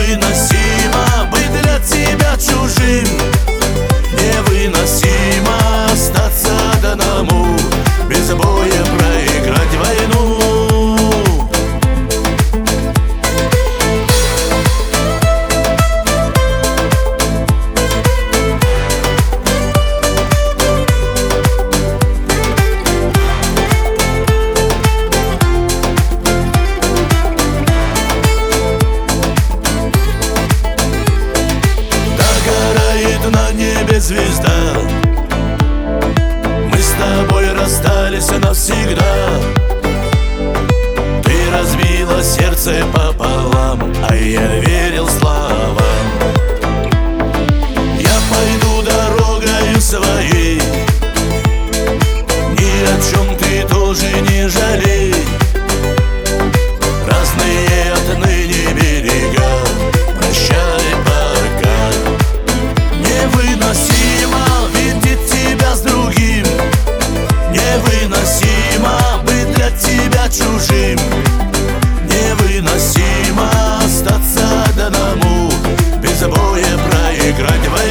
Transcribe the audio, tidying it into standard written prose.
Невыносимо быть для тебя чужим, невыносимо остаться одному, без боя проиграть войну. На небе звезда, мы с тобой расстались навсегда. Ты разбила сердце пополам, а я верил словам. Я пойду дорогою своей, ни о чем ты тоже не жалей. Разные отныне берега, прощай пока. Невыносимо видеть тебя с другим, невыносимо быть для тебя чужим, невыносимо остаться одному, без боя проиграть войну.